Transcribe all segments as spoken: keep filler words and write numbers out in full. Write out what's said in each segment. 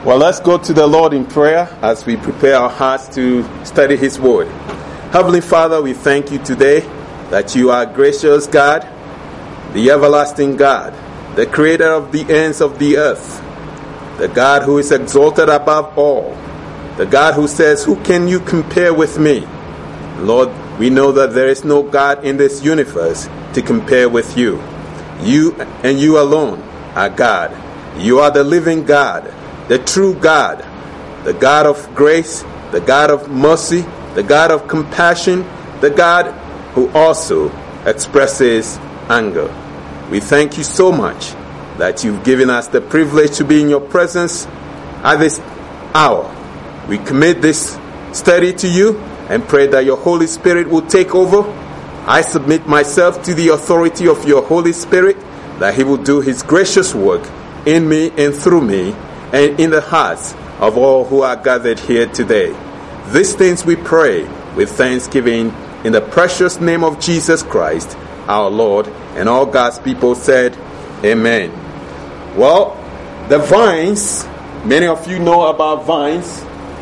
Well, let's go to the Lord in prayer as we prepare our hearts to study His Word. Heavenly Father, we thank you today that you are gracious God, the everlasting God, the creator of the ends of the earth, the God who is exalted above all, the God who says, "Who can you compare with me?" Lord, we know that there is no God in this universe to compare with you. You and you alone are God. You are the living God, the true God, the God of grace, the God of mercy, the God of compassion, the God who also expresses anger. We thank you so much that you've given us the privilege to be in your presence at this hour. We commit this study to you and pray that your Holy Spirit will take over. I submit myself to the authority of your Holy Spirit, that He will do His gracious work in me and through me and in the hearts of all who are gathered here today. These things we pray with thanksgiving in the precious name of Jesus Christ, our Lord, and all God's people said, Amen. Well, the vines, many of you know about vines.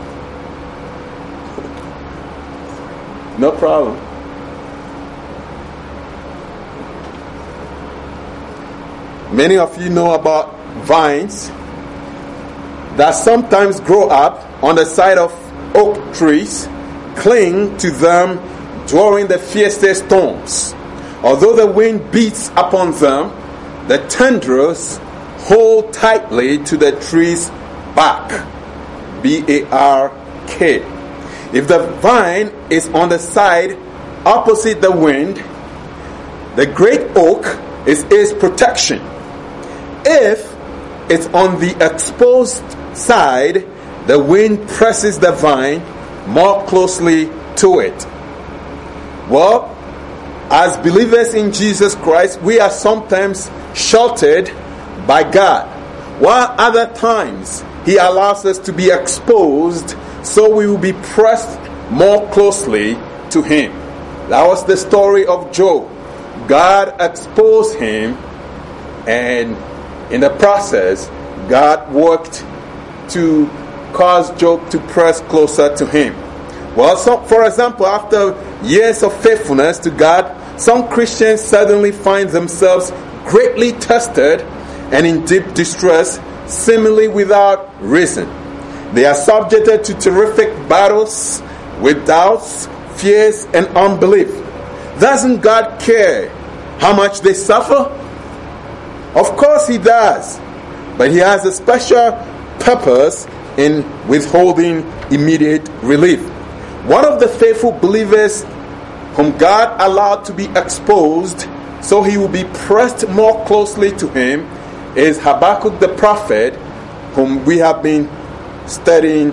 No problem. Many of you know about vines that sometimes grow up on the side of oak trees, cling to them during the fiercest storms. Although the wind beats upon them, the tendrils hold tightly to the tree's bark. B A R K. If the vine is on the side opposite the wind, the great oak is its protection. If it's on the exposed side, the wind presses the vine more closely to it. Well, as believers in Jesus Christ, we are sometimes sheltered by God, while other times He allows us to be exposed so we will be pressed more closely to Him. That was the story of Job. God exposed him, and in the process, God worked to cause Job to press closer to Him. Well, so, for example, after years of faithfulness to God, some Christians suddenly find themselves greatly tested and in deep distress, seemingly without reason. They are subjected to terrific battles with doubts, fears, and unbelief. Doesn't God care how much they suffer? Of course He does. But He has a special purpose in withholding immediate relief. One of the faithful believers whom God allowed to be exposed so he will be pressed more closely to Him is Habakkuk the prophet, whom we have been studying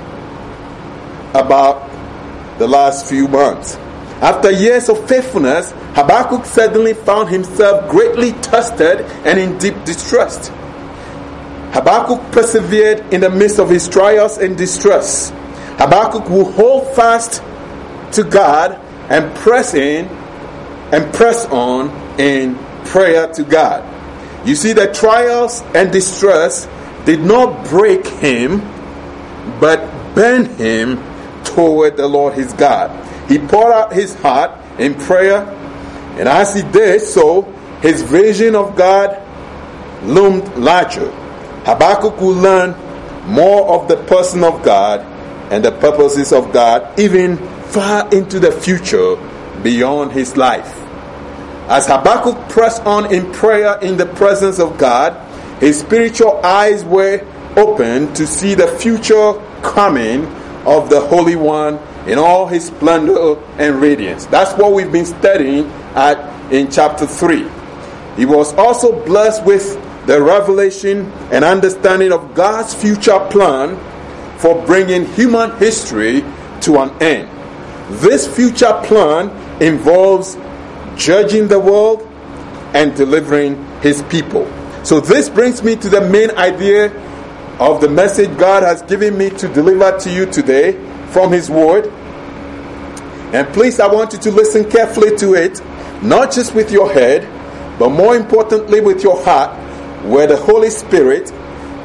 about the last few months. After years of faithfulness, Habakkuk suddenly found himself greatly tested and in deep distress. Habakkuk persevered in the midst of his trials and distress. Habakkuk will hold fast to God and press in and press on in prayer to God. You see, the trials and distress did not break him, but bend him toward the Lord his God. He poured out his heart in prayer, and as he did so, his vision of God loomed larger. Habakkuk will learn more of the person of God and the purposes of God, even far into the future beyond his life. As Habakkuk pressed on in prayer in the presence of God, his spiritual eyes were opened to see the future coming of the Holy One in all His splendor and radiance. That's what we've been studying at in chapter three. He was also blessed with the revelation and understanding of God's future plan for bringing human history to an end. This future plan involves judging the world and delivering His people. So this brings me to the main idea of the message God has given me to deliver to you today from His Word. And please, I want you to listen carefully to it, not just with your head, but more importantly with your heart, where the Holy Spirit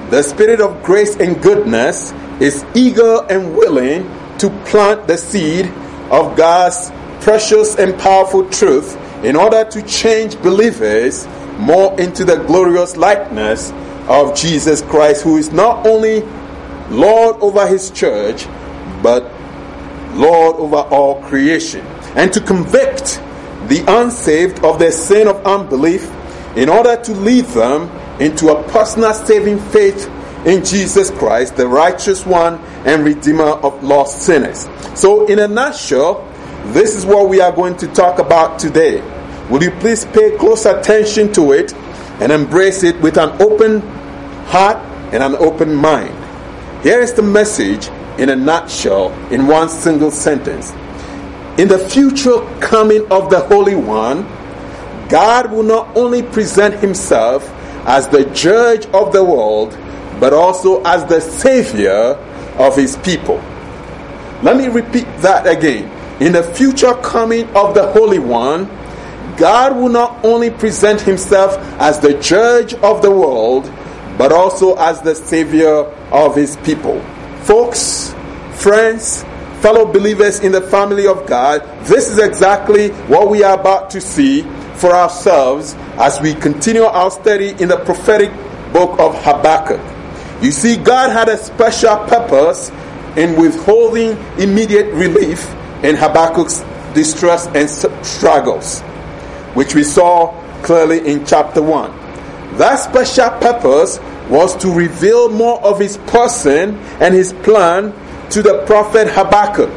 The Spirit of grace and goodness is eager and willing to plant the seed of God's precious and powerful truth in order to change believers more into the glorious likeness of Jesus Christ, who is not only Lord over his church, but Lord over all creation, and to convict the unsaved of their sin of unbelief in order to lead them into a personal saving faith in Jesus Christ, the righteous one and Redeemer of lost sinners. So in a nutshell, this is what we are going to talk about today. Will you please pay close attention to it and embrace it with an open heart and an open mind? Here is the message in a nutshell, in one single sentence. In the future coming of the Holy One, God will not only present himself as the judge of the world, but also as the savior of his people. Let me repeat that again. In the future coming of the Holy One, God will not only present himself as the judge of the world, but also as the savior of his people. Folks, friends, fellow believers in the family of God, this is exactly what we are about to see for ourselves as we continue our study in the prophetic book of Habakkuk. You see, God had a special purpose in withholding immediate relief in Habakkuk's distress and struggles, which we saw clearly in chapter one. That special purpose was to reveal more of his person and his plan to the prophet Habakkuk.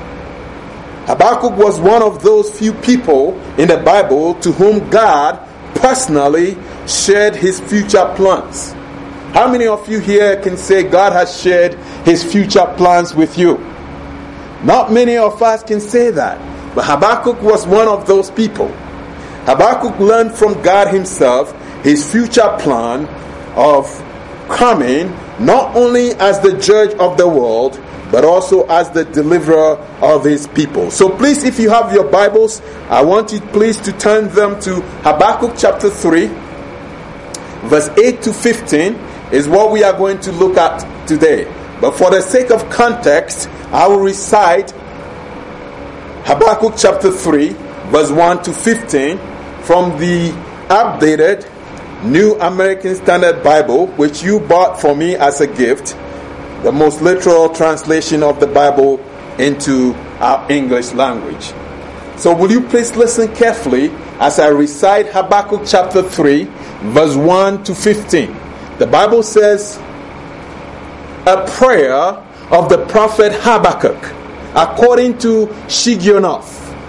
Habakkuk was one of those few people in the Bible to whom God personally shared his future plans. How many of you here can say God has shared his future plans with you? Not many of us can say that, but Habakkuk was one of those people. Habakkuk learned from God himself his future plan of coming not only as the judge of the world, but also as the deliverer of his people. So please, if you have your Bibles, I want you please to turn them to Habakkuk chapter three, verse eight to fifteen is what we are going to look at today. But for the sake of context, I will recite Habakkuk chapter three, verse one to fifteen from the updated New American Standard Bible, which you bought for me as a gift, the most literal translation of the Bible into our English language. So will you please listen carefully as I recite Habakkuk chapter three, verse one to fifteen. The Bible says, a prayer of the prophet Habakkuk, according to Shigionoth.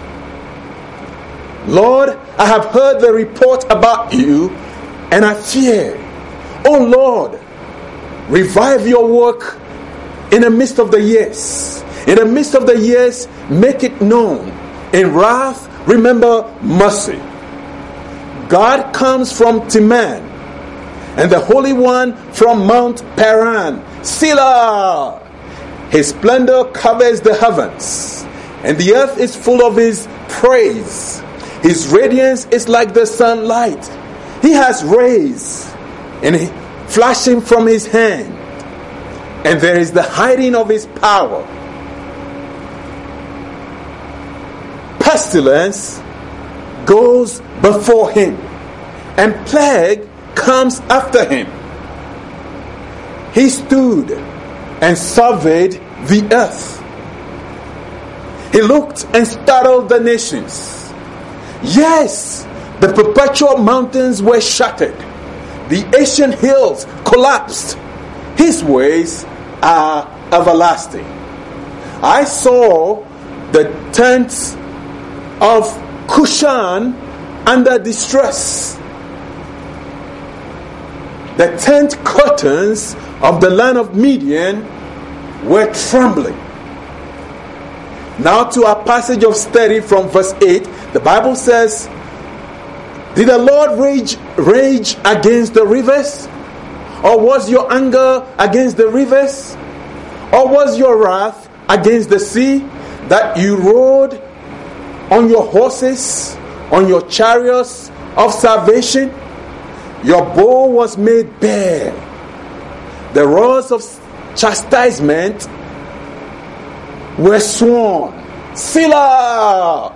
Lord, I have heard the report about you, and I fear. O Lord, revive your work in the midst of the years. In the midst of the years, make it known. In wrath, remember mercy. God comes from Teman, and the Holy One from Mount Paran. Selah! His splendor covers the heavens, and the earth is full of his praise. His radiance is like the sunlight. He has rays and flashing from his hand, and there is the hiding of his power. Pestilence goes before him, and plague comes after him. He stood and surveyed the earth. He looked and startled the nations. Yes, the perpetual mountains were shattered. The ancient hills collapsed. His ways are everlasting. I saw the tents of Cushan under distress. The tent curtains of the land of Midian were trembling. Now to our passage of study from verse eight, the Bible says, did the Lord rage, rage against the rivers? Or was your anger against the rivers? Or was your wrath against the sea, that you rode on your horses, on your chariots of salvation? Your bow was made bare. The rods of chastisement were sworn. Selah!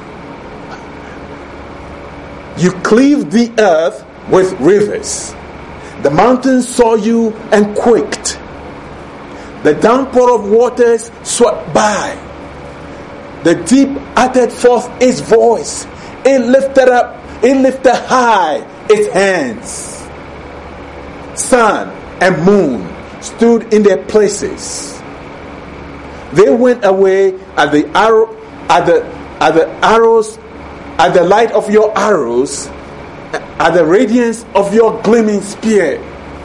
You cleaved the earth with rivers. The mountains saw you and quaked. The downpour of waters swept by. The deep uttered forth its voice. It lifted up, it lifted high its hands. Sun and moon stood in their places. They went away at the arrow, at the at the arrows, at the light of your arrows, at the radiance of your gleaming spear.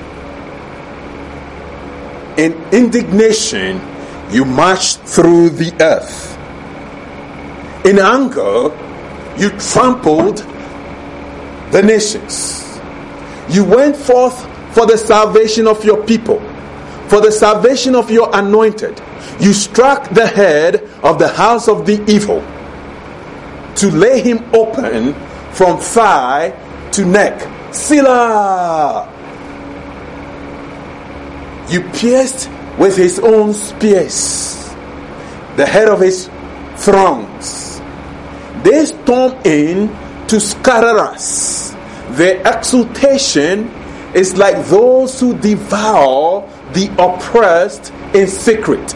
In indignation, you marched through the earth. In anger, you trampled the nations. You went forth for the salvation of your people, for the salvation of your anointed. You struck the head of the house of the evil, to lay him open from thigh to neck. Selah! You pierced with his own spears the head of his throngs. They storm in to scatter us. Their exultation is like those who devour the oppressed in secret.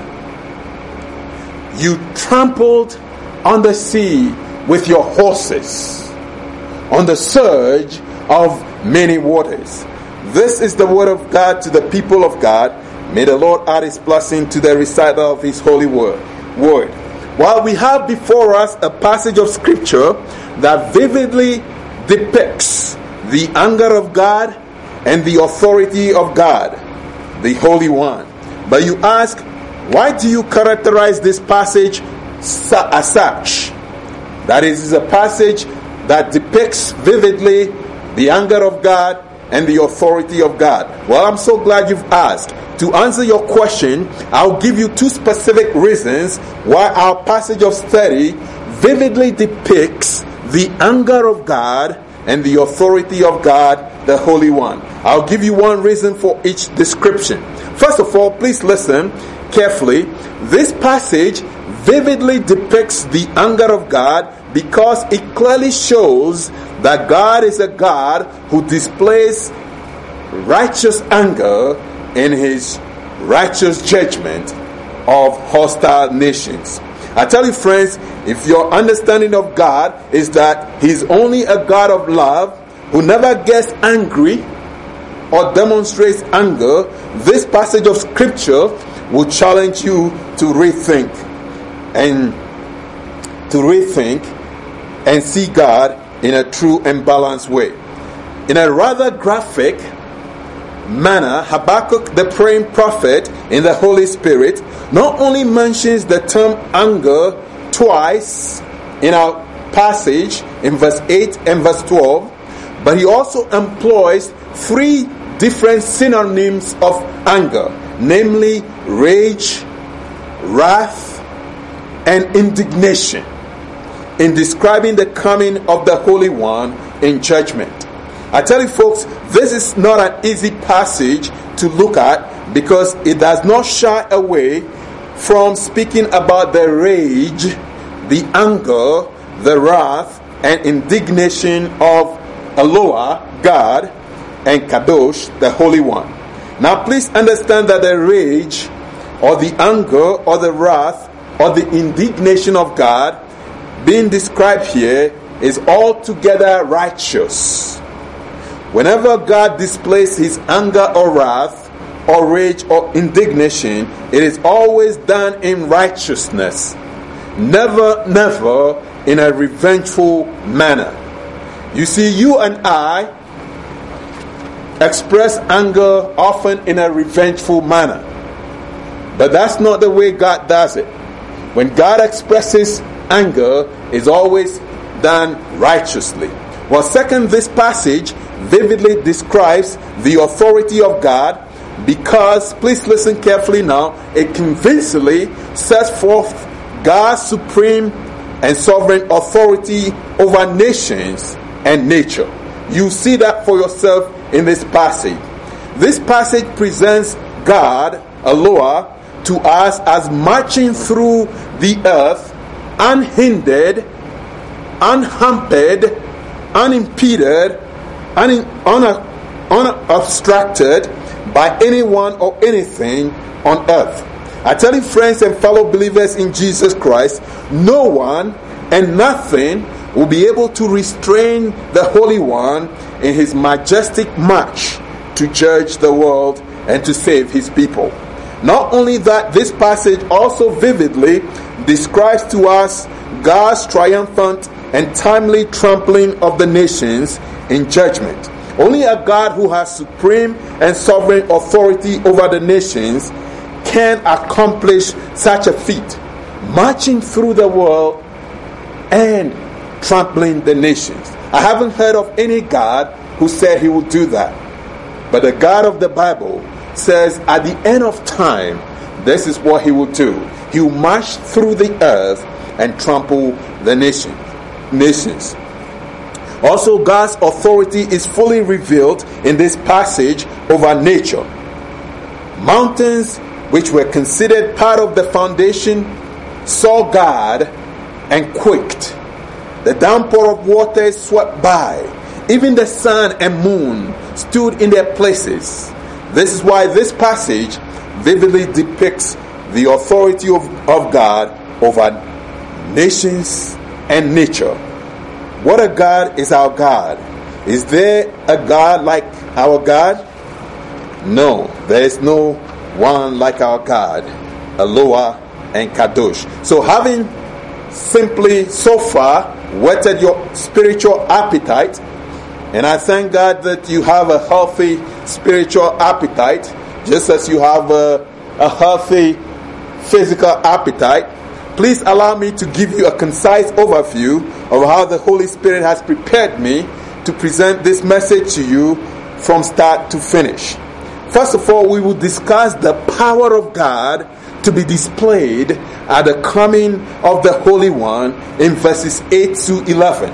You trampled on the sea with your horses, on the surge of many waters. This is the word of God to the people of God. May the Lord add his blessing to the recital of his holy word. word. While we have before us a passage of scripture that vividly depicts the anger of God and the authority of God, the Holy One. But you ask, why do you characterize this passage as such? That is, it's a passage that depicts vividly the anger of God and the authority of God. Well, I'm so glad you've asked. To answer your question, I'll give you two specific reasons why our passage of study vividly depicts the anger of God and the authority of God, the Holy One. I'll give you one reason for each description. First of all, please listen carefully. This passage vividly depicts the anger of God because it clearly shows that God is a God who displays righteous anger in his righteous judgment of hostile nations. I tell you, friends, if your understanding of God is that he's only a God of love who never gets angry or demonstrates anger, this passage of scripture will challenge you to rethink and to rethink and see God in a true and balanced way. In a rather graphic manner, Habakkuk, the praying prophet in the Holy Spirit, not only mentions the term anger twice in our passage in verse eight and verse twelve, but he also employs three different synonyms of anger, namely rage, wrath, and indignation, in describing the coming of the Holy One in judgment. I tell you, folks, this is not an easy passage to look at because it does not shy away from speaking about the rage, the anger, the wrath, and indignation of Eloah, God, and Kadosh, the Holy One. Now, please understand that the rage, or the anger, or the wrath, or the indignation of God being described here is altogether righteous. Whenever God displays his anger or wrath or rage or indignation, it is always done in righteousness. Never, never in a revengeful manner. You see, you and I express anger often in a revengeful manner. But that's not the way God does it. When God expresses anger, it's always done righteously. Well, second, this passage vividly describes the authority of God because, please listen carefully now, it convincingly sets forth God's supreme and sovereign authority over nations and nature. You see that for yourself in this passage. This passage presents God, Eloah, to us as marching through the earth unhindered, unhampered, unimpeded, un- un- unobstructed by anyone or anything on earth. I tell you, friends and fellow believers in Jesus Christ, no one and nothing will be able to restrain the Holy One in his majestic march to judge the world and to save his people. Not only that, this passage also vividly describes to us God's triumphant and timely trampling of the nations in judgment. Only a God who has supreme and sovereign authority over the nations can accomplish such a feat, marching through the world and trampling the nations. I haven't heard of any God who said he would do that. But the God of the Bible says at the end of time, this is what he will do. He will march through the earth and trample the nation, nations. Also, God's authority is fully revealed in this passage over nature. Mountains, which were considered part of the foundation, saw God and quaked. The downpour of waters swept by. Even the sun and moon stood in their places. This is why this passage vividly depicts the authority of, of God over nations and nature. What a God is our God? Is there a God like our God? No, there is no one like our God, Eloah and Kadosh. So having simply so far whetted your spiritual appetite, and I thank God that you have a healthy spiritual appetite, just as you have a, a healthy physical appetite. Please allow me to give you a concise overview of how the Holy Spirit has prepared me to present this message to you from start to finish. First of all, we will discuss the power of God to be displayed at the coming of the Holy One in verses eight to eleven.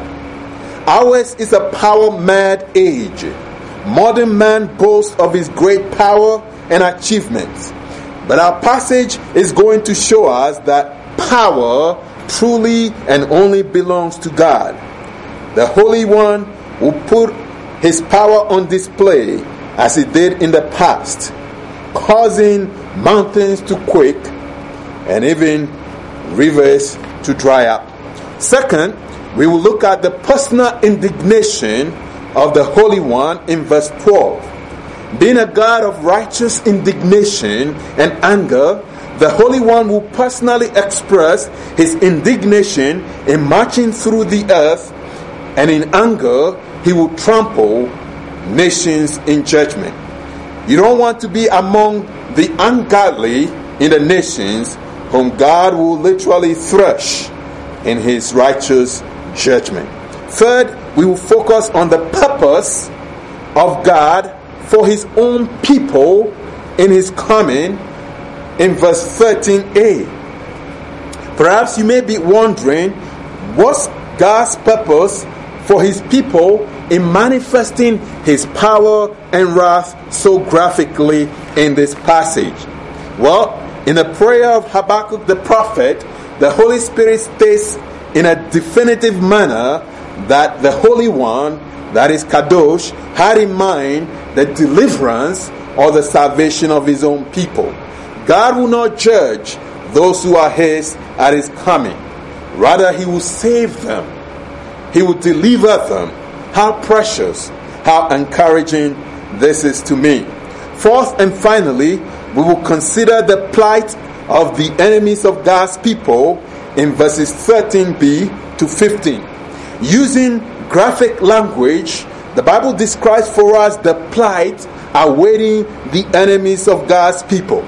Ours is a power-mad age. Modern man boasts of his great power and achievements. But our passage is going to show us that power truly and only belongs to God. The Holy One will put his power on display as he did in the past, causing mountains to quake and even rivers to dry up. Second, we will look at the personal indignation of the Holy One in verse twelve. Being a God of righteous indignation and anger, the Holy One will personally express his indignation in marching through the earth, and in anger he will trample nations in judgment. You don't want to be among the ungodly in the nations whom God will literally thrash in his righteous judgment. Third, we will focus on the purpose of God for his own people in his coming in verse thirteen a. Perhaps you may be wondering, what's God's purpose for his people in manifesting his power and wrath so graphically in this passage? Well, in the prayer of Habakkuk the prophet, the Holy Spirit states in a definitive manner that the Holy One, that is Kadosh, had in mind the deliverance or the salvation of his own people. God will not judge those who are his at his coming. Rather, he will save them. He will deliver them. How precious, how encouraging this is to me. Fourth and finally, we will consider the plight of the enemies of God's people in verses thirteen b to fifteen. Using graphic language, the Bible describes for us the plight awaiting the enemies of God's people.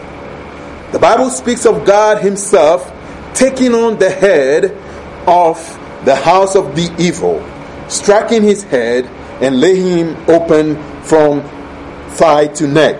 The Bible speaks of God himself taking on the head of the house of the evil, striking his head and laying him open from thigh to neck,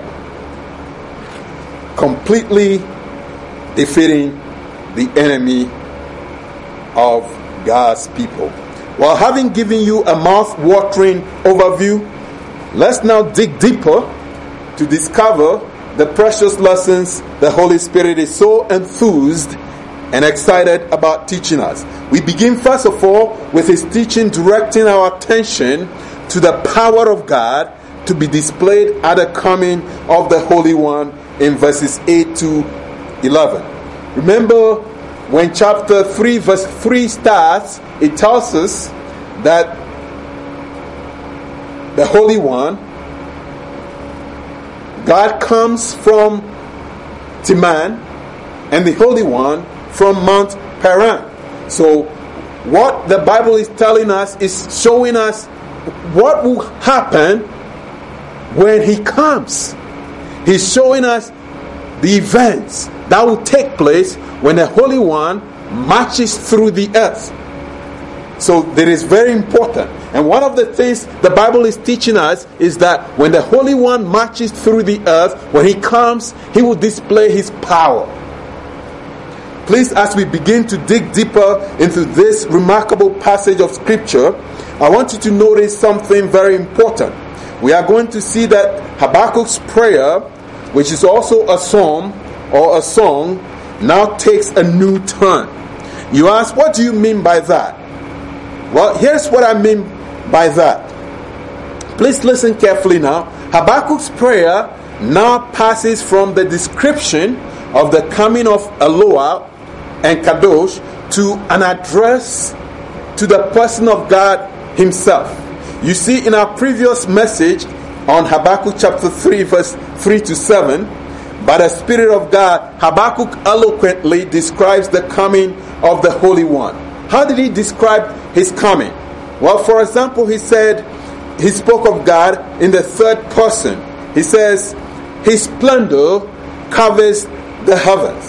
completely defeating the enemy of God's people. While having given you a mouth-watering overview, let's now dig deeper to discover the precious lessons the Holy Spirit is so enthused and excited about teaching us. We begin first of all with his teaching directing our attention to the power of God to be displayed at the coming of the Holy One in verses eight to eleven. Remember, when chapter three verse three starts, it tells us that the Holy One, God comes from Teman, and the Holy One from Mount Paran. So what the Bible is telling us is showing us what will happen when he comes. He's showing us the events that will take place when the Holy One marches through the earth. So that is very important. And one of the things the Bible is teaching us is that when the Holy One marches through the earth, when he comes, he will display his power. Please, as we begin to dig deeper into this remarkable passage of Scripture, I want you to notice something very important. We are going to see that Habakkuk's prayer, which is also a psalm or a song, now takes a new turn. You ask, what do you mean by that? Well, here's what I mean by that. Please listen carefully now. Habakkuk's prayer now passes from the description of the coming of Eloah and Kadosh to an address to the person of God himself. You see, in our previous message on Habakkuk chapter three verse three to seven, by the Spirit of God, Habakkuk eloquently describes the coming of the Holy One. How did he describe his coming? Well, for example, he said, he spoke of God in the third person. He says, his splendor covers the heavens,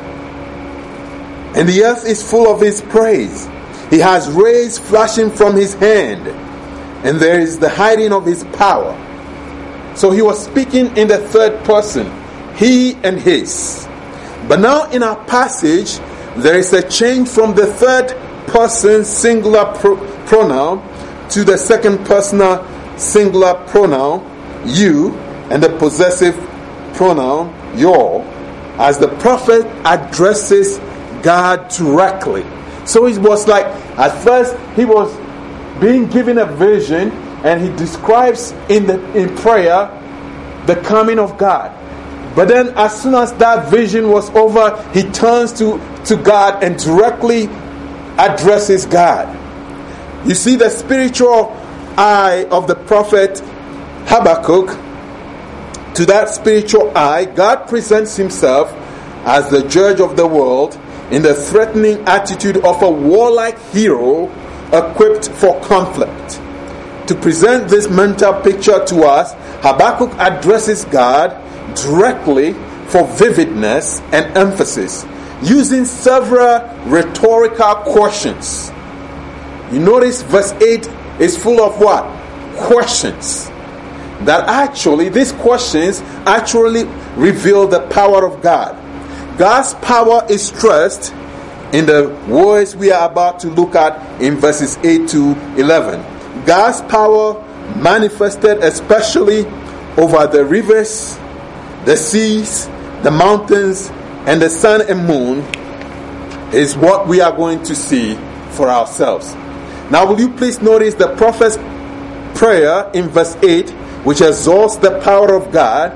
and the earth is full of his praise. He has rays flashing from his hand, and there is the hiding of his power. So he was speaking in the third person, he and his. But now in our passage, there is a change from the third person singular pro- pronoun to the second personal singular pronoun, you, and the possessive pronoun, your, as the prophet addresses God directly. So it was like, at first he was being given a vision, and he describes in the in prayer the coming of God. But then as soon as that vision was over, he turns to, to God and directly addresses God. You see, the spiritual eye of the prophet Habakkuk, to that spiritual eye, God presents himself as the judge of the world in the threatening attitude of a warlike hero equipped for conflict. To present this mental picture to us, Habakkuk addresses God directly for vividness and emphasis, using several rhetorical questions. You notice verse eight is full of what? Questions. That actually, these questions actually reveal the power of God. God's power is stressed in the words we are about to look at in verses eight to eleven. God's power manifested especially over the rivers, the seas, the mountains, and the sun and moon is what we are going to see for ourselves. Now, will you please notice the prophet's prayer in verse eight, which exalts the power of God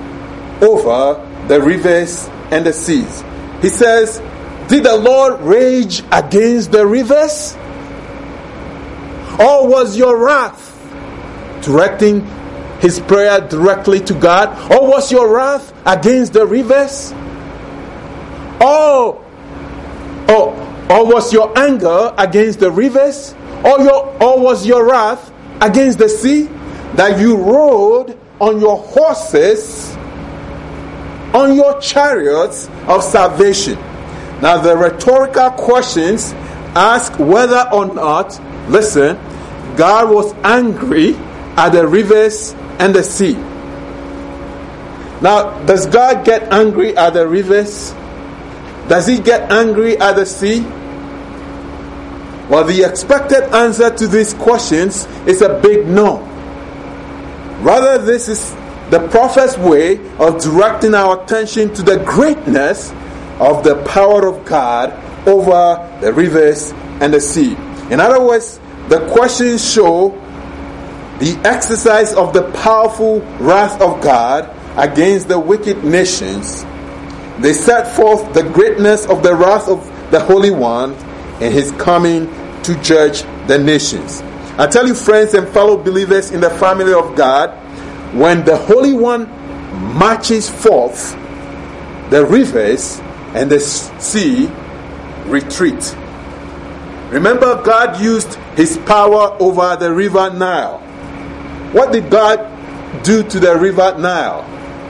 over the rivers and the seas. He says, did the Lord rage against the rivers? Or was your wrath, directing his prayer directly to God, or was your wrath against the rivers? Or, or, or was your anger against the rivers? Or, your, or was your wrath against the sea, that you rode on your horses, on your chariots of salvation? Now the rhetorical questions ask whether or not, listen, God was angry at the rivers and the sea. Now, does God get angry at the rivers? Does he get angry at the sea? Well, the expected answer to these questions is a big no. Rather, this is the prophet's way of directing our attention to the greatness of the power of God over the rivers and the sea. In other words, the questions show the exercise of the powerful wrath of God against the wicked nations. They set forth the greatness of the wrath of the Holy One and his coming to judge the nations. I tell you, friends and fellow believers in the family of God, when the Holy One marches forth, the rivers and the sea retreat. Remember, God used his power over the river Nile. What did God do to the river Nile?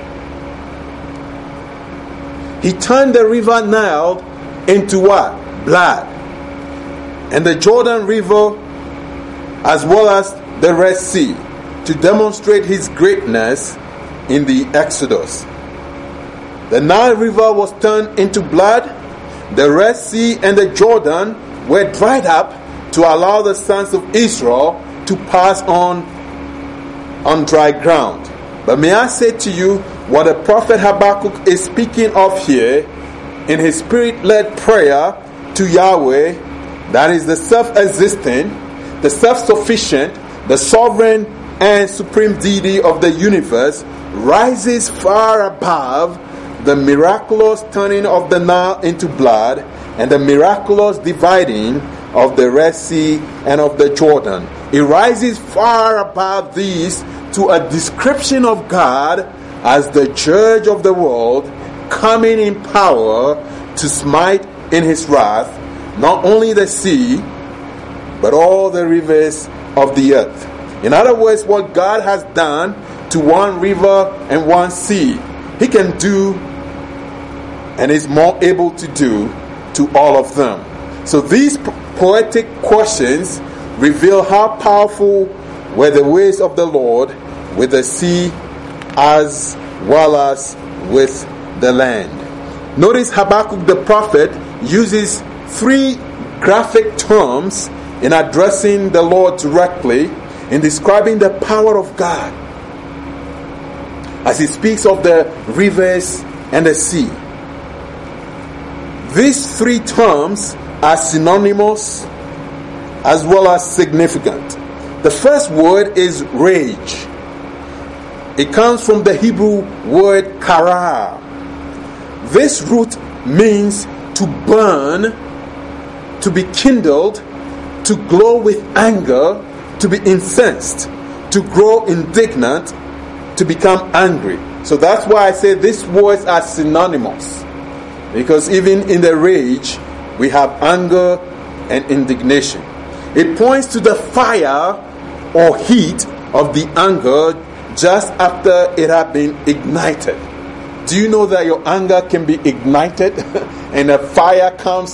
He turned the river Nile into what? Blood. And the Jordan River, as well as the Red Sea, to demonstrate his greatness in the Exodus. The Nile River was turned into blood. The Red Sea and the Jordan were dried up to allow the sons of Israel to pass on on dry ground. But may I say to you, what the prophet Habakkuk is speaking of here in his spirit-led prayer to Yahweh, that is the self-existing, the self-sufficient, the sovereign and supreme deity of the universe, rises far above the miraculous turning of the Nile into blood and the miraculous dividing of the Red Sea and of the Jordan. It rises far above these to a description of God as the judge of the world, coming in power to smite in his wrath not only the sea, but all the rivers of the earth. In other words, what God has done to one river and one sea, he can do and is more able to do to all of them. So these poetic questions reveal how powerful were the ways of the Lord with the sea as well as with the land. Notice Habakkuk the prophet uses three graphic terms in addressing the Lord directly, in describing the power of God, as he speaks of the rivers and the sea. These three terms are synonymous as well as significant. The first word is rage. It comes from the Hebrew word kara. This root means to burn, to be kindled, to glow with anger, to be incensed, to grow indignant, to become angry. So that's why I say these words are synonymous. Because even in the rage, we have anger and indignation. It points to the fire or heat of the anger just after it had been ignited. Do you know that your anger can be ignited and a fire comes?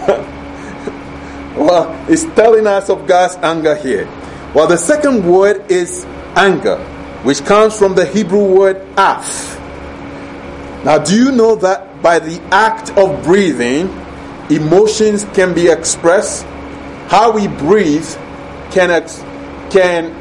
Well, it's telling us of God's anger here. Well, the second word is anger, which comes from the Hebrew word af. Now, do you know that by the act of breathing, emotions can be expressed? How we breathe can ex- can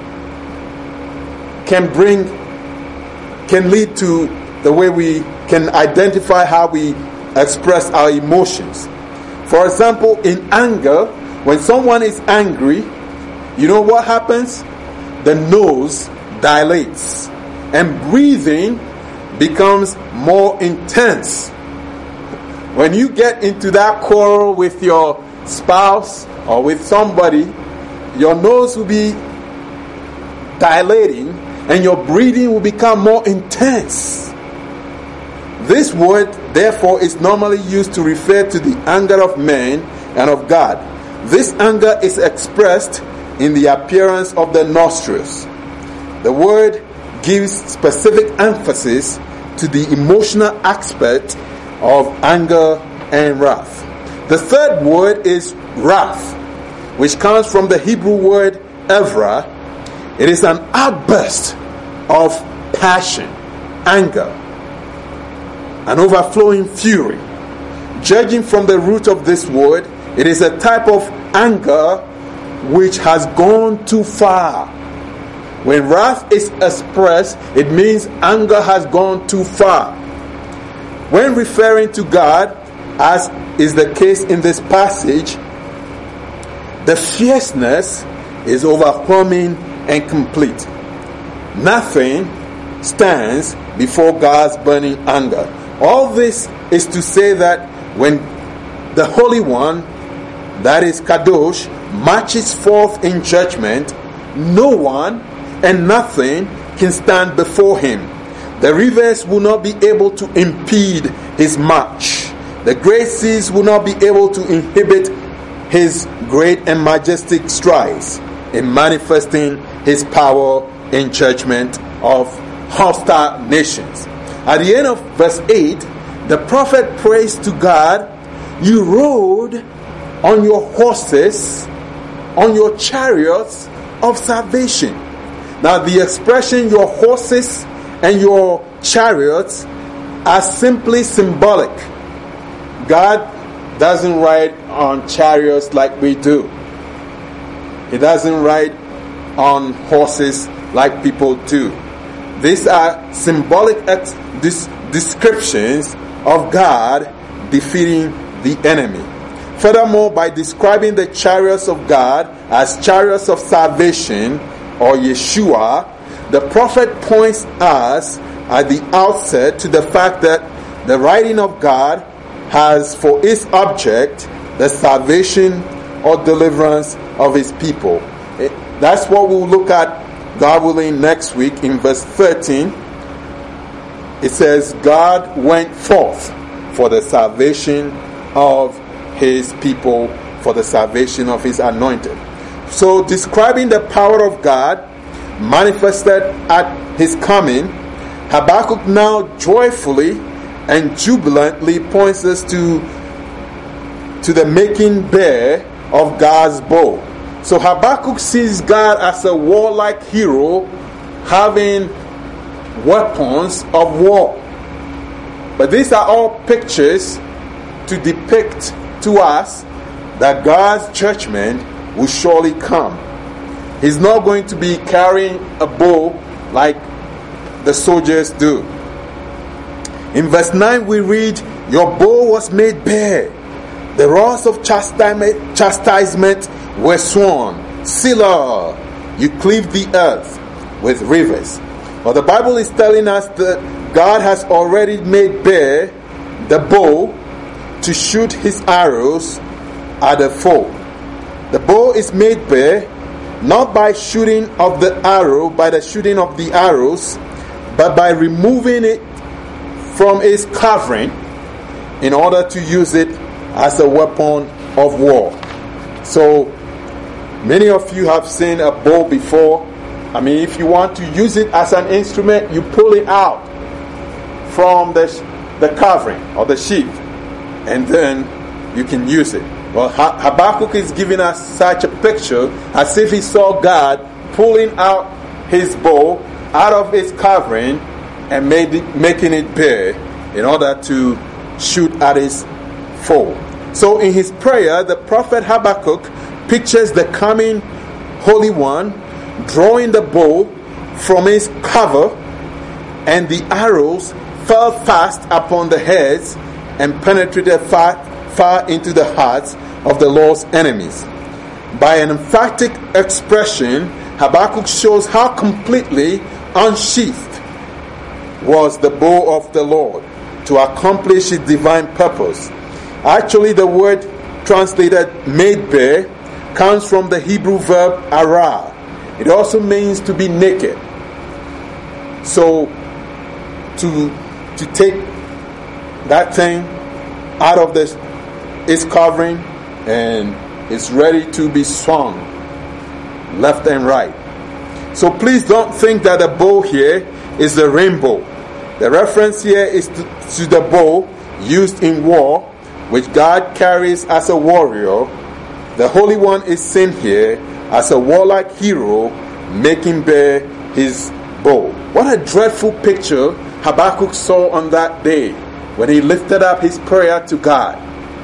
can bring can lead to the way we can identify how we express our emotions. For example, in anger, when someone is angry, you know what happens? The nose dilates and breathing becomes more intense. When you get into that quarrel with your spouse or with somebody, your nose will be dilating and your breathing will become more intense. This word, therefore, is normally used to refer to the anger of man and of God. This anger is expressed in the appearance of the nostrils. The word gives specific emphasis to the emotional aspect of anger and wrath. The third word is wrath, which comes from the Hebrew word evra. It is an outburst of passion, anger, an overflowing fury. Judging from the root of this word, it is a type of anger which has gone too far, When wrath is expressed, it means anger has gone too far. When referring to God, as is the case in this passage, the fierceness is overwhelming and complete. Nothing stands before God's burning anger. All this is to say that when the Holy One, that is Kadosh, marches forth in judgment, no one and nothing can stand before him. The rivers will not be able to impede his march. The great seas will not be able to inhibit his great and majestic strides in manifesting his power in judgment of hostile nations. At the end of verse eight, the prophet prays to God, "You rode on your horses, on your chariots of salvation." Now the expression "your horses and your chariots" are simply symbolic. God doesn't ride on chariots like we do. He doesn't ride on horses like people do. These are symbolic ex- dis- descriptions of God defeating the enemy. Furthermore, by describing the chariots of God as chariots of salvation, or Yeshua, the prophet points us at the outset to the fact that the riding of God has for its object the salvation or deliverance of his people. That's what we'll look at, God willing, next week in verse thirteen. It says, God went forth for the salvation of his people, for the salvation of his anointed. So, describing the power of God manifested at his coming, Habakkuk now joyfully and jubilantly points us to, to the making bare of God's bow. So Habakkuk sees God as a warlike hero having weapons of war. But these are all pictures to depict to us that God's judgment will surely come. He's not going to be carrying a bow like the soldiers do. In verse nine we read, "Your bow was made bare. The rods of chastisement, chastisement were sworn. Selah, you cleave the earth with rivers." Well, the Bible is telling us that God has already made bare the bow to shoot his arrows at the foe. The bow is made bare not by shooting of the arrow, by the shooting of the arrows, but by removing it from its covering in order to use it as a weapon of war. So many of you have seen a bow before. I mean, if you want to use it as an instrument, you pull it out from the, the covering or the sheath, and then you can use it. Well, Habakkuk is giving us such a picture as if he saw God pulling out his bow out of its covering and made it, making it bare in order to shoot at his foe. So in his prayer, the prophet Habakkuk pictures the coming Holy One drawing the bow from its cover, and the arrows fell fast upon the heads and penetrated far, far into the hearts of the Lord's enemies. By an emphatic expression, Habakkuk shows how completely unsheathed was the bow of the Lord to accomplish his divine purpose. Actually, the word translated made bare comes from the Hebrew verb arah. It also means to be naked. So, to to take that thing out of this, its covering, and it's ready to be swung left and right. So please don't think that the bow here is the rainbow. The reference here is to, to the bow used in war, which God carries as a warrior. The Holy One is seen here as a warlike hero making bare his bow. What a dreadful picture Habakkuk saw on that day when he lifted up his prayer to God.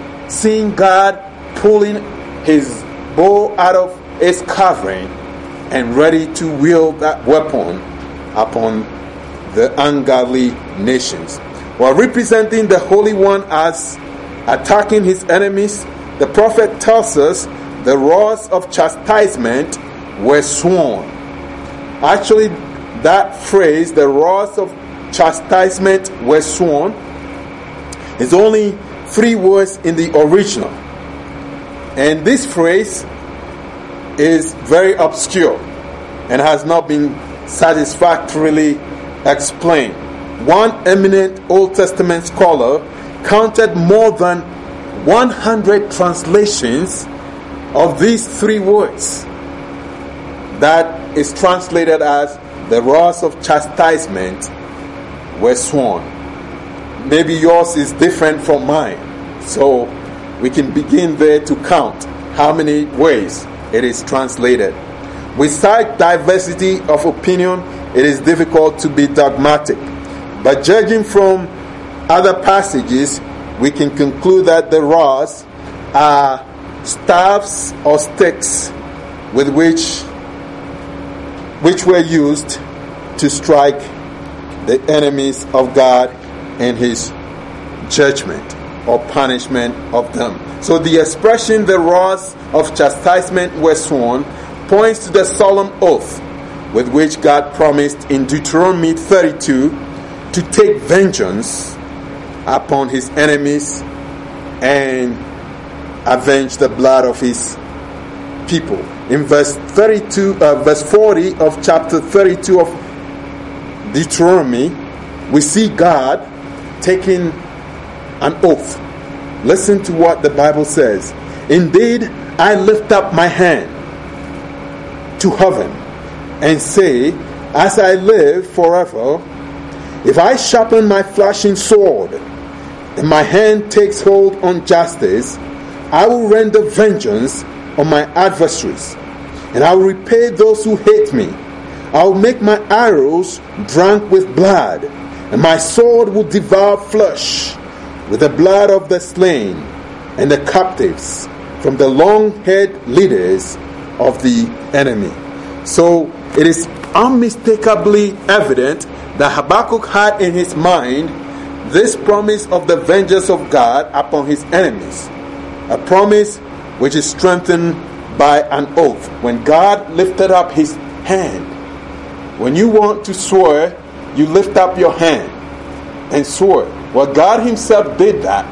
Seeing God pulling his bow out of its covering and ready to wield that weapon upon the ungodly nations. While representing the Holy One as attacking his enemies, the prophet tells us the rods of chastisement were sworn. Actually, that phrase, the rods of chastisement were sworn, is only three words in the original. And this phrase is very obscure and has not been satisfactorily explained. One eminent Old Testament scholar counted more than one hundred translations of these three words that is translated as the rods of chastisement were sworn. Maybe yours is different from mine, so we can begin there to count how many ways it is translated. With such diversity of opinion, it is difficult to be dogmatic. But judging from other passages, we can conclude that the rods are staffs or sticks with which which were used to strike the enemies of God and his judgment or punishment of them. So the expression the rods of chastisement were sworn points to the solemn oath with which God promised in Deuteronomy thirty-two to take vengeance upon his enemies and avenge the blood of his people. In verse thirty-two, uh, verse forty of chapter thirty-two of Deuteronomy, we see God taking an oath. Listen to what the Bible says. Indeed, I lift up my hand to heaven and say, as I live forever, if I sharpen my flashing sword and my hand takes hold on justice, I will render vengeance on my adversaries, and I will repay those who hate me. I will make my arrows drunk with blood, and my sword will devour flesh with the blood of the slain and the captives from the long-haired leaders of the enemy. So it is unmistakably evident that Habakkuk had in his mind this promise of the vengeance of God upon his enemies, a promise which is strengthened by an oath. When God lifted up his hand, when you want to swear, you lift up your hand and swear. Well, God himself did that.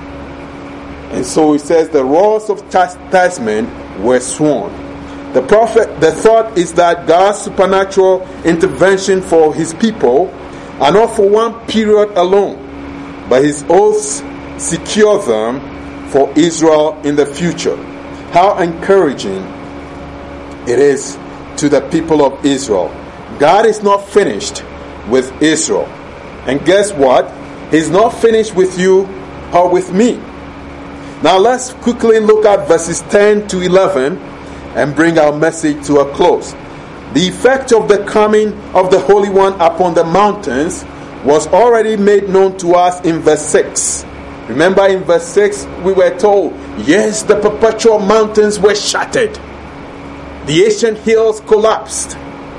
And so he says the rods of chastisement were sworn. The prophet, the thought is that God's supernatural intervention for his people are not for one period alone, but his oaths secure them for Israel in the future. How encouraging it is to the people of Israel. God is not finished with Israel. And guess what? He's not finished with you or with me. Now let's quickly look at verses ten to eleven and bring our message to a close. The effect of the coming of the Holy One upon the mountains was already made known to us in verse six. Remember in verse six we were told, yes, the perpetual mountains were shattered. The ancient hills collapsed.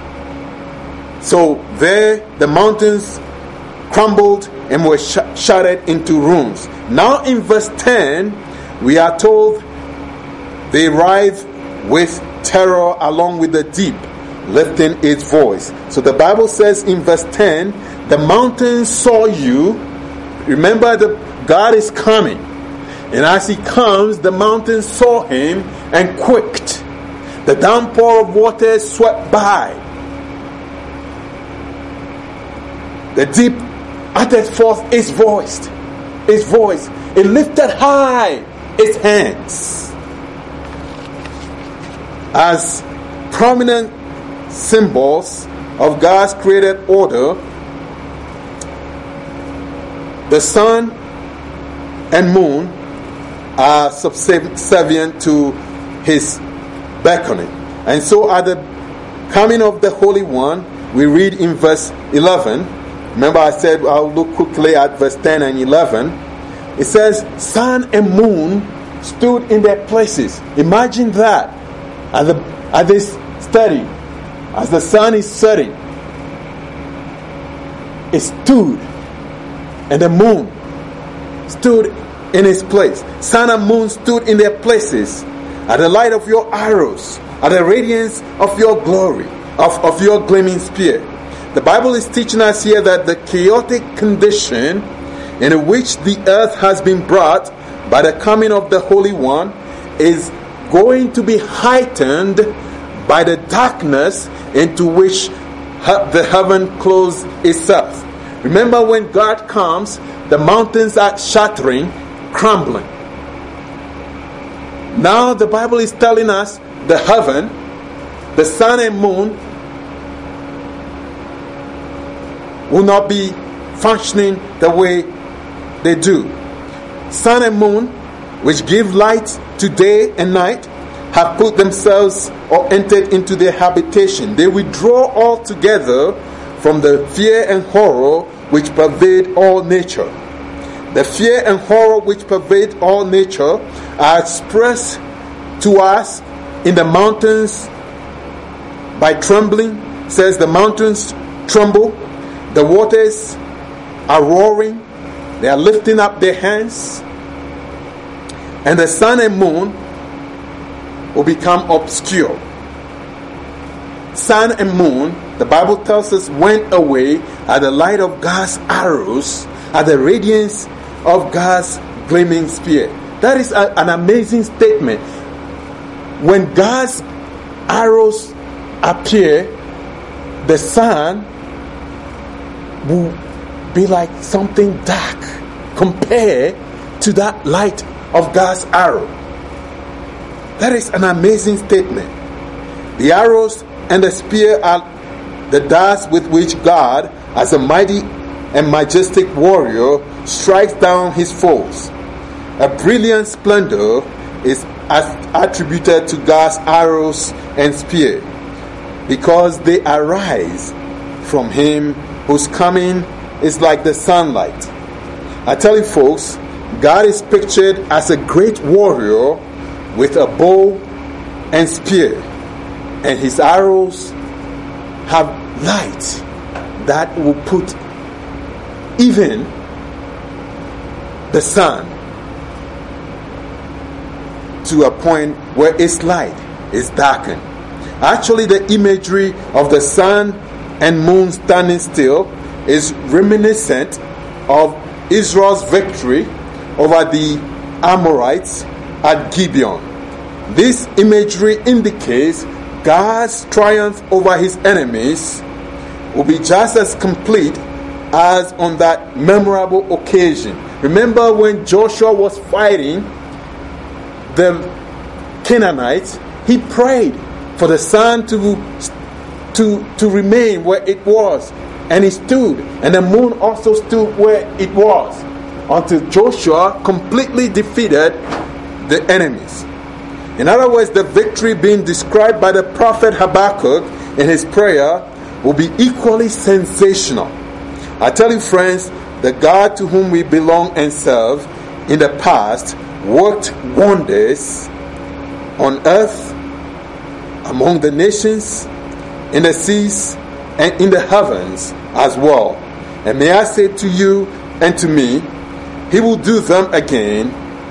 So there the mountains crumbled and were sh- shattered into ruins. Now in verse ten we are told they writhe with terror along with the deep, lifting its voice. So the Bible says in verse ten, the mountains saw you. Remember that God is coming. And as he comes, the mountains saw him and quaked. The downpour of waters swept by. The deep uttered forth its voice. Its voice. It lifted high its hands. As prominent symbols of God's created order, the sun and moon are subservient to his beckoning. And so at the coming of the Holy One, we read in verse eleven. Remember I said I'll look quickly at verse ten and eleven. It says, sun and moon stood in their places. Imagine that. At, the, at this study, as the sun is setting, it stood, and the moon stood in its place. Sun and moon stood in their places at the light of your arrows, at the radiance of your glory, of, of your gleaming spear. The Bible is teaching us here that the chaotic condition in which the earth has been brought by the coming of the Holy One is going to be heightened by the darkness into which the heaven clothes itself. Remember, when God comes, the mountains are shattering, crumbling. Now the Bible is telling us the heaven, the sun and moon will not be functioning the way they do. Sun and moon, which give light to day and night, have put themselves or entered into their habitation. They withdraw altogether from the fear and horror which pervade all nature. The fear and horror which pervade all nature are expressed to us in the mountains by trembling. Says the mountains tremble, the waters are roaring, they are lifting up their hands, and the sun and moon will become obscure. Sun and moon, the Bible tells us, went away at the light of God's arrows, at the radiance of God's gleaming spear. That is a, an amazing statement. When God's arrows appear, the sun will be like something dark compared to that light of God's arrow. That is an amazing statement. The arrows and the spear are the darts with which God, as a mighty and majestic warrior, strikes down his foes. A brilliant splendor is attributed to God's arrows and spear because they arise from him whose coming is like the sunlight. I tell you folks, God is pictured as a great warrior with a bow and spear, and his arrows have light that will put even the sun to a point where its light is darkened. Actually, the imagery of the sun and moon standing still is reminiscent of Israel's victory over the Amorites at Gibeon. This imagery indicates God's triumph over his enemies will be just as complete as on that memorable occasion. Remember when Joshua was fighting the Canaanites, he prayed for the sun to, to, to remain where it was, and it stood, and the moon also stood where it was, until Joshua completely defeated the enemies. In other words, the victory being described by the prophet Habakkuk in his prayer will be equally sensational. I tell you, friends, the God to whom we belong and serve in the past worked wonders on earth, among the nations, in the seas, and in the heavens as well. And may I say to you and to me, he will do them again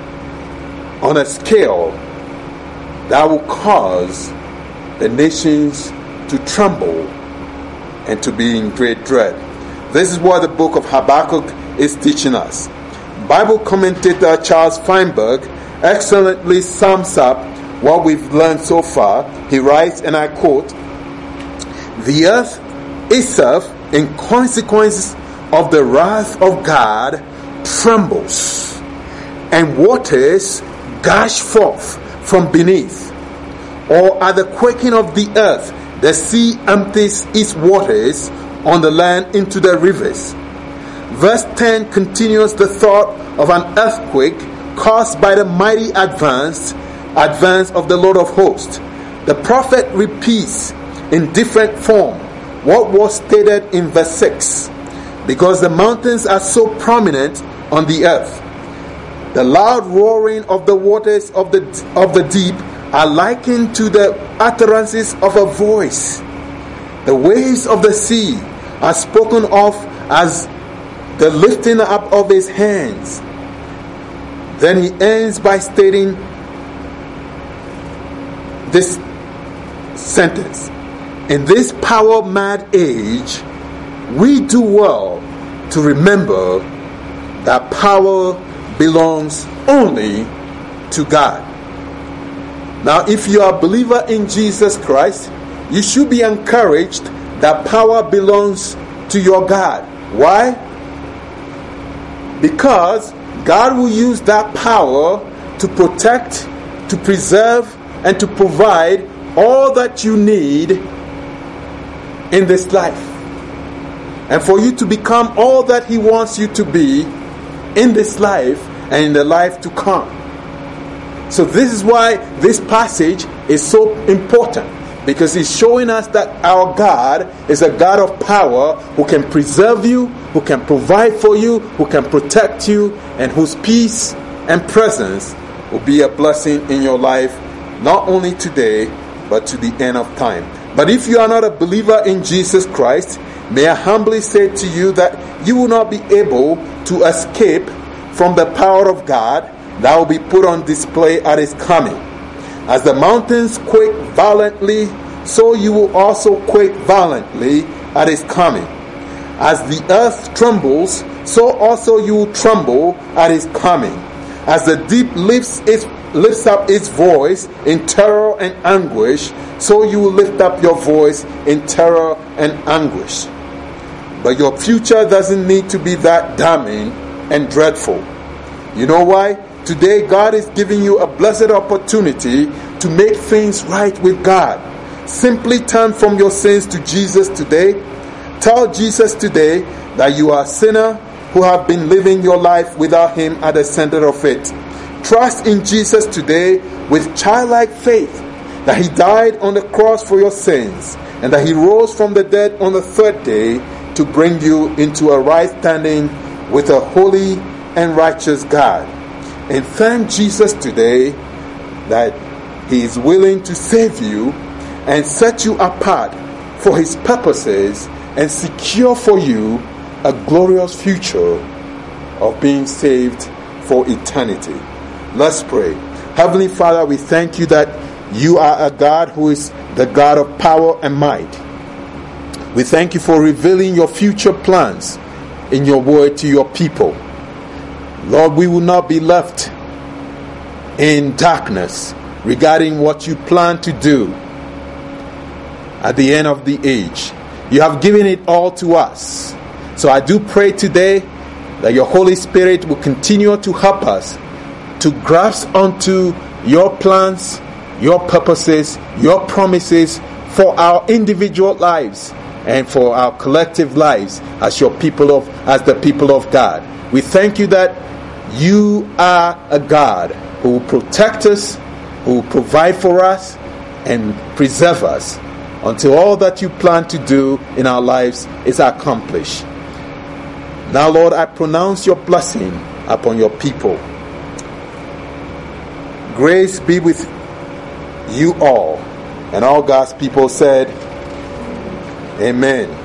on a scale that will cause the nations to tremble and to be in great dread. This is what the book of Habakkuk is teaching us. Bible commentator Charles Feinberg excellently sums up what we've learned so far. He writes, and I quote, "The earth itself, in consequence of the wrath of God, trembles, and waters gush forth from beneath. Or at the quaking of the earth, the sea empties its waters on the land into the rivers." Verse ten continues the thought of an earthquake caused by the mighty advance, advance of the Lord of hosts. The prophet repeats in different form what was stated in verse six, because the mountains are so prominent on the earth. The loud roaring of the waters of the of the deep are likened to the utterances of a voice. The waves of the sea are spoken of as the lifting up of his hands. Then he ends by stating this sentence: in this power-mad age, we do well to remember that power belongs only to God. Now, if you are a believer in Jesus Christ, you should be encouraged that power belongs to your God. Why? Because God will use that power to protect, to preserve, and to provide all that you need in this life. And for you to become all that He wants you to be in this life and in the life to come. So this is why this passage is so important, because he's showing us that our God is a God of power who can preserve you, who can provide for you, who can protect you, and whose peace and presence will be a blessing in your life, not only today, but to the end of time. But if you are not a believer in Jesus Christ, may I humbly say to you that you will not be able to escape from the power of God that will be put on display at His coming. As the mountains quake violently, so you will also quake violently at His coming. As the earth trembles, so also you will tremble at His coming. As the deep lifts its lifts up its voice in terror and anguish, so you will lift up your voice in terror and anguish. But your future doesn't need to be that damning and dreadful. You know why? Today God is giving you a blessed opportunity to make things right with God. Simply turn from your sins to Jesus today. Tell Jesus today that you are a sinner who have been living your life without Him at the center of it. Trust in Jesus today with childlike faith that He died on the cross for your sins and that He rose from the dead on the third day to bring you into a right standing with a holy and righteous God. And thank Jesus today that He is willing to save you and set you apart for His purposes and secure for you a glorious future of being saved for eternity. Let's pray. Heavenly Father, we thank You that You are a God who is the God of power and might. We thank You for revealing Your future plans in Your word to Your people. Lord, we will not be left in darkness regarding what You plan to do at the end of the age. You have given it all to us. So I do pray today that Your Holy Spirit will continue to help us to grasp onto Your plans, Your purposes, Your promises for our individual lives and for our collective lives as Your people of, as the people of God. We thank You that You are a God who will protect us, who will provide for us, and preserve us until all that You plan to do in our lives is accomplished. Now, Lord, I pronounce Your blessing upon Your people. Grace be with you all. And all God's people said, Amen.